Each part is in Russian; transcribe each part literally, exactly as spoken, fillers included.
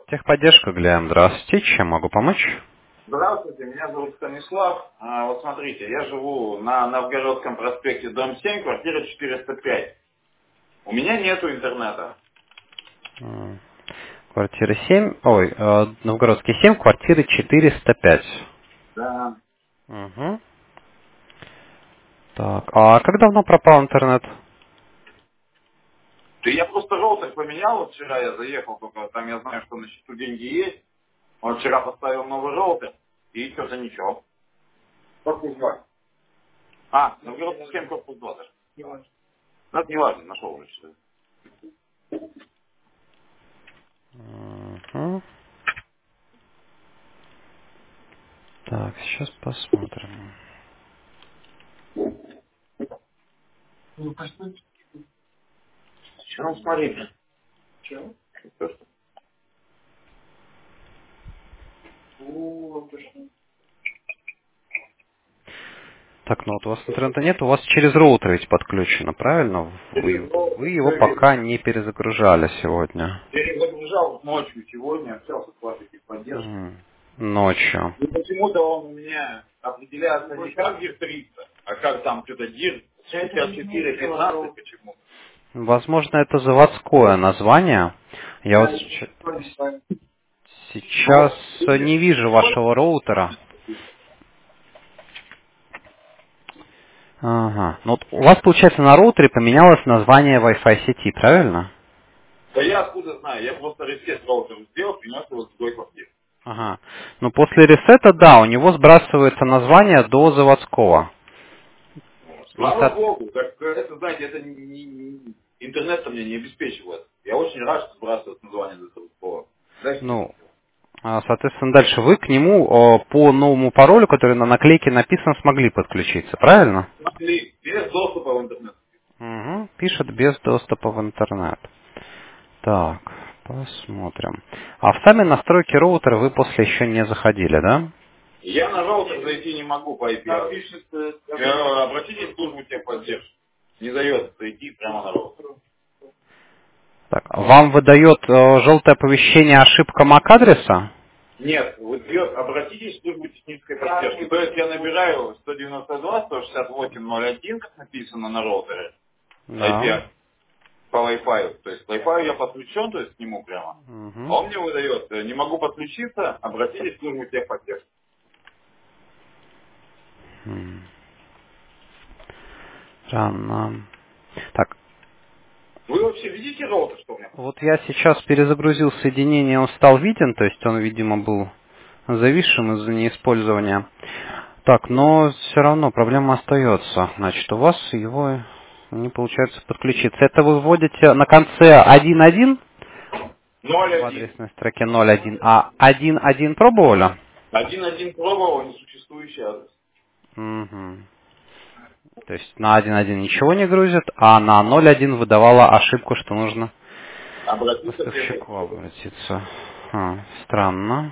Техподдержка, Глеб, здравствуйте. Чем могу помочь? Здравствуйте, меня зовут Станислав. А, вот смотрите, я живу на Новгородском проспекте, дом семь, квартира четыреста пять. У меня нету интернета. М, Квартира семь, ой, э, Новгородский семь, квартира четыреста пять. Да. Угу. Так, а как давно пропал интернет? Да я просто роутер поменял, вот вчера я заехал, только там я знаю, что на счету деньги есть. Он вчера поставил новый роутер, и что-то ничего. Корпус два. А, Новгородский семь, корпус два даже. Не важно. Ну, это не важно, нашел уже что-то. Угу. Так, сейчас посмотрим. Ну, посмотрите. Что он смотрит? Чего? Что, что? О, точно. Так, ну вот у вас интернета нет, у вас через роутер ведь подключено, правильно? Вы, вы его пока не перезагружали сегодня. Перезагружал ночью сегодня, общался с вашей техподдержкой. М, Ночью. И почему-то он у меня определяется не как дир триста, а как там что-то дир шестьдесят четыре пятнадцать почему-то. Возможно, это заводское название. Я вот щ- сейчас Но не вижу вашего роутера. Ага. Ну, вот у вас, получается, на роутере поменялось название Wi-Fi сети, правильно? да я откуда знаю, я просто ресет роутер сделал, принес его с другой квартиры. Ага. Ну, после ресета, да, у него сбрасывается название до заводского. И, Слава со- богу, так это, знаете, это не, не- не- интернет-то мне не обеспечивает. Я очень рад, что сбрасывают название до Трубкова. Дальше ну, ничего. а, соответственно, дальше вы к нему о, по новому паролю, который на наклейке написан, смогли подключиться, правильно? Смотри, без доступа в интернет. Угу. Пишет без доступа в интернет. Так, посмотрим. А в сами настройки роутера вы после еще не заходили, да? Я на роутер зайти не могу по ай пи. Там пишет, э, э, обратитесь в службу техподдержки. Не дает зайти прямо на роутер. Так, вам выдает э, желтое оповещение ошибка MAC-адреса? Нет, выдает, обратитесь в службу технической поддержки. То есть я набираю сто девяносто два сто шестьдесят восемь ноль один, как написано на роутере, Да. ай пи по Wi-Fi. То есть Wi-Fi я подключен, то есть к нему прямо. А Угу. он мне выдает, э, не могу подключиться, обратитесь в службу техподдержки. Странно. Так, Вы вообще видите роутер, что у меня? вот я сейчас перезагрузил соединение, он стал виден, то есть он, видимо, был зависшим из-за неиспользования. Так, но все равно проблема остается. Значит, у вас его не получается подключиться. Это вы вводите на конце один один ноль в один. адресной строке ноль один, а один один пробовали? один один пробовал, несуществующий адрес. Угу. То есть на один один ничего не грузит, а на ноль один выдавала ошибку, что нужно к Обратиться в поставщику техподдержку. обратиться. А, странно.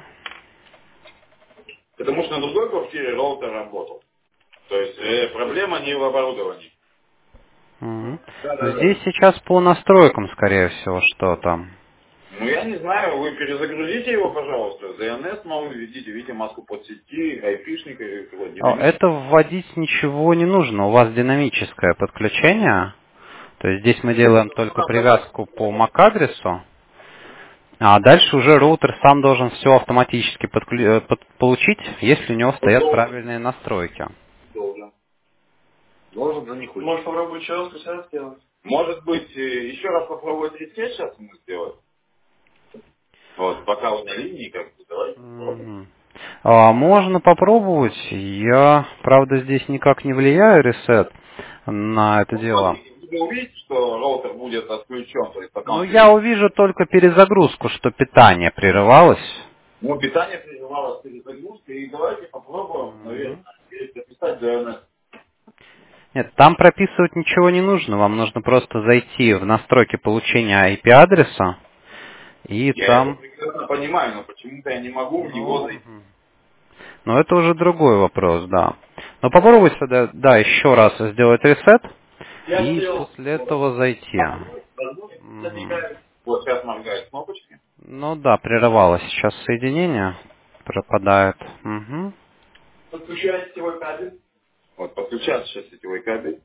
Потому что на другой квартире роутер работал. То есть э, проблема не в оборудовании. Мгм. Да, да, да. Здесь сейчас по настройкам, скорее всего, что там. Ну я не знаю, вы перезагрузите его, пожалуйста. ди эн эс новый введите, видите маску подсети, айпишник, и вот, А, динамический. Это вводить ничего не нужно. У вас динамическое подключение. То есть здесь мы делаем только привязку по MAC-адресу. А дальше уже роутер сам должен все автоматически подклю- э, под- получить, если у него Вот стоят должен. правильные настройки. Должен. Должен за них. Может попробовать еще раз сейчас сделать? Может быть, э, еще раз попробовать ресет сейчас ему сделать? Вот, пока вы на линии, как бы, давайте попробуем. Мгм. А, можно попробовать. Я, правда, здесь никак не влияю, ресет, на это Ну, дело. смотрите, вы увидите, что роутер будет отключен, то есть пока Но он я перед... увижу только перезагрузку, что питание прерывалось. Ну, питание прерывалось перезагрузкой, и давайте попробуем, наверное, Мгм. перезаписать ди эн эс. Нет, там прописывать ничего не нужно. Вам нужно просто зайти в настройки получения ай пи-адреса, и Я это там... прекрасно понимаю, но почему-то я не могу в него Ну, зайти. мгм. Но это уже другой вопрос, да. Но попробуйте, да, да, еще раз сделать ресет, Я и сделал. после этого зайти. Возможно, Мгм. возникает. Вот сейчас моргает кнопочки. Ну да, прерывалось сейчас соединение. Пропадает. Угу. Подключается сетевой кабель. Вот, подключается сейчас сетевой кабель.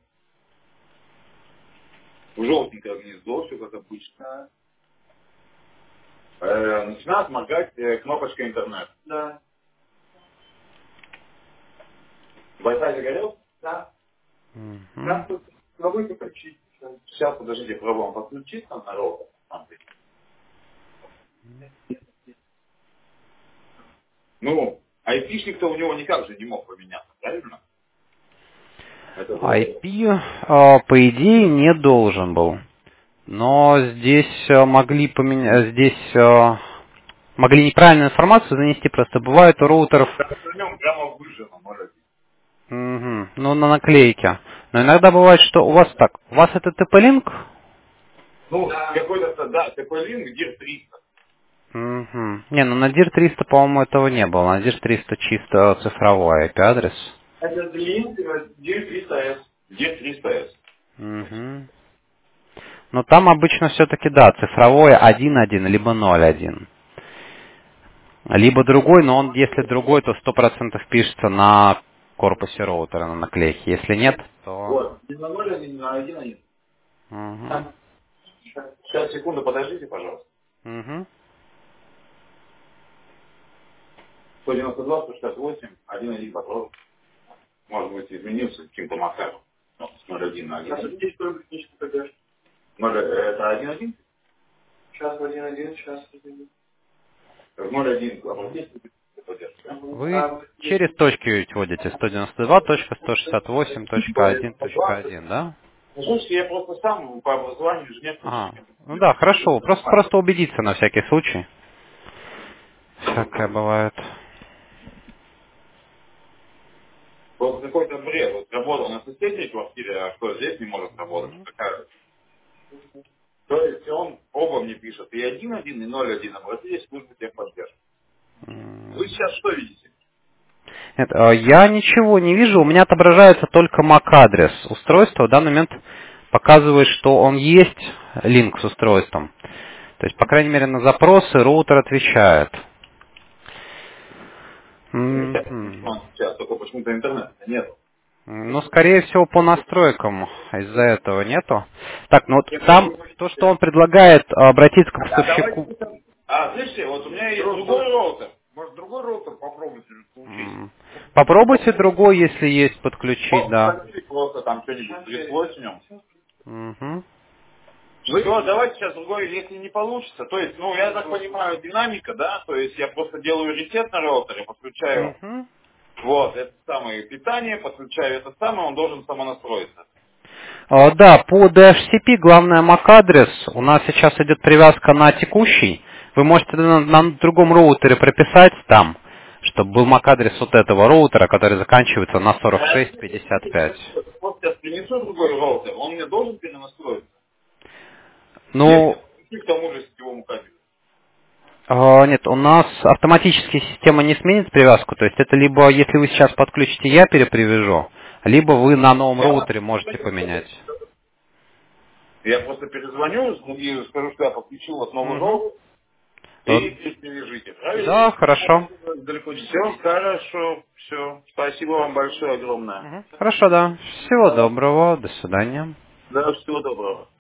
Желтенькое гнездо, все как обычно. Э, начинает моргать э, кнопочка интернет. Да. Wi-Fi загорел? Да. Угу. Пробуйте подключить. Сейчас, подождите, пробуем подключиться на роутер. Ну, айпишник-то у него никак же не мог поменяться, правильно? Это было... ай пи, э, по идее, не должен был. Но здесь э, могли поменять, здесь э, могли неправильную информацию занести, просто бывает у роутеров, В нем прямо выжжено, может быть. угу, ну, на наклейке. Но иногда бывает, что у вас так, у вас это ти пи-линк? Ну, да. Какой-то, да, такой линк, дир триста. Угу. Не, ну на дир триста, по-моему, этого не было. На дир триста чисто цифровой ай пи-адрес. Это линк дир триста эс. дир триста эс. Угу. Но там обычно все-таки, да, цифровой один один, либо ноль один. Либо другой, но он, если другой, то сто процентов пишется на корпусе роутера, на наклейке. Если нет, то... Вот, не на ноль один, на один один. Угу. Сейчас, секунду, подождите, пожалуйста. Угу. сто девяносто два, сто шестьдесят восемь, один один попробуй. Может быть, изменился каким-то макаром. Ну, с ноль один на один. А здесь только книжку поддержит. Это один один? Сейчас в один один, сейчас в один один. В ноль один обратись, поддержит, да? Вы через точки ведь вводите сто девяносто два точка сто шестьдесят восемь точка один точка один, да? Ну, слушайте, я просто сам по образованию А, инженер. ну да, хорошо. Просто, просто убедиться на всякий случай. Всякое бывает. Просто какой-то бред. Вот работал на соседней квартире, а что здесь не может работать? Такая... То есть он оба мне пишет и один один, и ноль один. Обратились в службу техподдержки. М. Вы сейчас что видите? Нет, а, я ничего не вижу, у меня отображается только мак-адрес устройства. В данный момент показывает, что он есть, линк с устройством. То есть, по крайней мере, на запросы роутер отвечает. Сейчас, М-м. сейчас только почему-то интернета нет. Ну, скорее всего, по настройкам из-за этого нету. Так, ну вот там то, что он предлагает, обратиться к А давайте... поставщику. А, слышите, вот у меня есть другой роутер. Может, другой роутер попробуйте получить? М. Попробуйте другой, если есть, подключить, Вот, да. подождите, просто там что-нибудь тряслось в нем. Мгм. Все, давайте сейчас другой, если не получится. То есть, ну, я так понимаю, динамика, да, то есть я просто делаю ресет на роутере, подключаю, Мгм. вот, это самое питание, подключаю это самое, он должен самонастроиться. А, Да, по ди эйч си пи главное мак-адрес. У нас сейчас идет привязка на текущий. Вы можете на, на другом роутере прописать там, чтобы был мак-адрес вот этого роутера, который заканчивается на сорок шесть пятьдесят пять. Вот сейчас принесу другой роутер, он мне должен перенастроиться. Если я Ну, подключу к тому же сетевому кабелю. а, нет, у нас автоматически система не сменит привязку. То есть это либо, если вы сейчас подключите, я перепривяжу, либо вы на новом Я, роутере можете поменять. я просто перезвоню и скажу, что я подключил вот новый Мгм. роутер, Э, и перевяжите, правильно? Да, хорошо. Далеко не все, хорошо, все. Спасибо вам большое, огромное. Мгм. Хорошо, да. Всего доброго. До свидания. Да, всего доброго.